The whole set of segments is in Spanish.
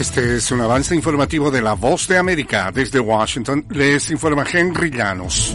Este es un avance informativo de La Voz de América. Desde Washington les informa Henry Llanos.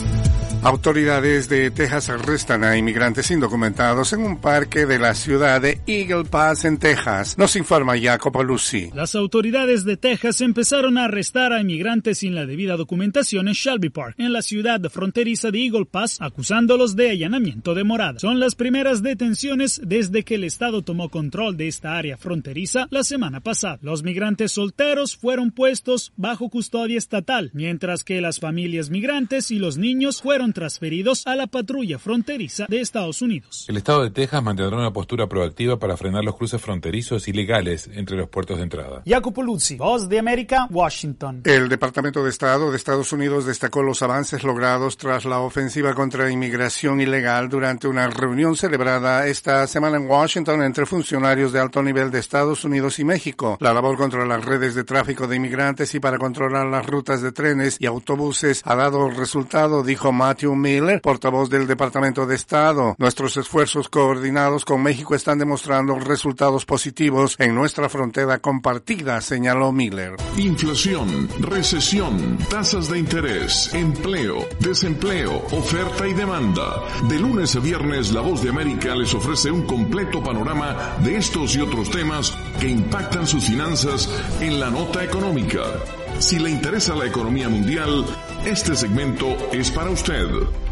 Autoridades de Texas arrestan a inmigrantes indocumentados en un parque de la ciudad de Eagle Pass, en Texas. Nos informa Jacopo Luzzi. Las autoridades de Texas empezaron a arrestar a inmigrantes sin la debida documentación en Shelby Park, en la ciudad fronteriza de Eagle Pass, acusándolos de allanamiento de morada. Son las primeras detenciones desde que el Estado tomó control de esta área fronteriza la semana pasada. Los migrantes solteros fueron puestos bajo custodia estatal, mientras que las familias migrantes y los niños fueron transferidos a la patrulla fronteriza de Estados Unidos. El Estado de Texas mantendrá una postura proactiva para frenar los cruces fronterizos ilegales entre los puertos de entrada. Jacopo Luzzi, Voz de América, Washington. El Departamento de Estado de Estados Unidos destacó los avances logrados tras la ofensiva contra inmigración ilegal durante una reunión celebrada esta semana en Washington entre funcionarios de alto nivel de Estados Unidos y México. La labor contra las redes de tráfico de inmigrantes y para controlar las rutas de trenes y autobuses ha dado resultado, dijo Matthew Miller, portavoz del Departamento de Estado. Nuestros esfuerzos coordinados con México están demostrando resultados positivos en nuestra frontera compartida, señaló Miller. Inflación, recesión, tasas de interés, empleo, desempleo, oferta y demanda. De lunes a viernes, La Voz de América les ofrece un completo panorama de estos y otros temas que impactan sus finanzas en la nota económica. Si le interesa la economía mundial, este segmento es para usted.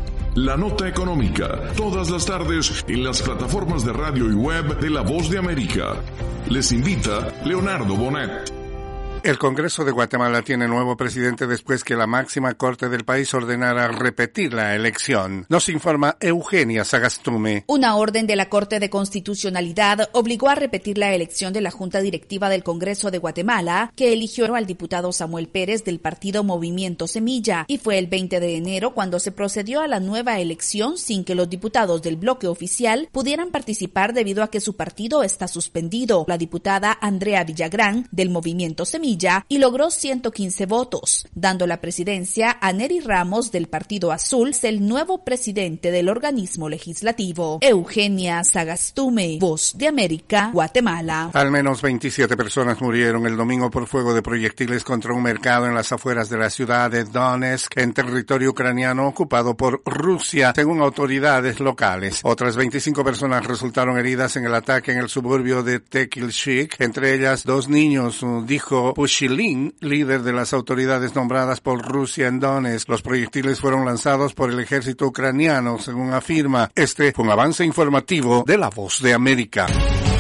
La Nota Económica, todas las tardes en las plataformas de radio y web de La Voz de América. Les invita Leonardo Bonet. El Congreso de Guatemala tiene nuevo presidente después que la máxima corte del país ordenara repetir la elección. Nos informa Eugenia Sagastume. Una orden de la Corte de Constitucionalidad obligó a repetir la elección de la Junta Directiva del Congreso de Guatemala, que eligió al diputado Samuel Pérez del partido Movimiento Semilla, y fue el 20 de enero cuando se procedió a la nueva elección sin que los diputados del bloque oficial pudieran participar debido a que su partido está suspendido. La diputada Andrea Villagrán del Movimiento Semilla y logró 115 votos, dando la presidencia a Neri Ramos del Partido Azul, el nuevo presidente del organismo legislativo. Eugenia Sagastume, Voz de América, Guatemala. Al menos 27 personas murieron el domingo por fuego de proyectiles contra un mercado en las afueras de la ciudad de Donetsk, en territorio ucraniano ocupado por Rusia, según autoridades locales. Otras 25 personas resultaron heridas en el ataque en el suburbio de Tekilchik, entre ellas 2 niños, dijo Pushilin, líder de las autoridades nombradas por Rusia en Donetsk. Los proyectiles fueron lanzados por el ejército ucraniano, según afirma. Este fue un avance informativo de La Voz de América.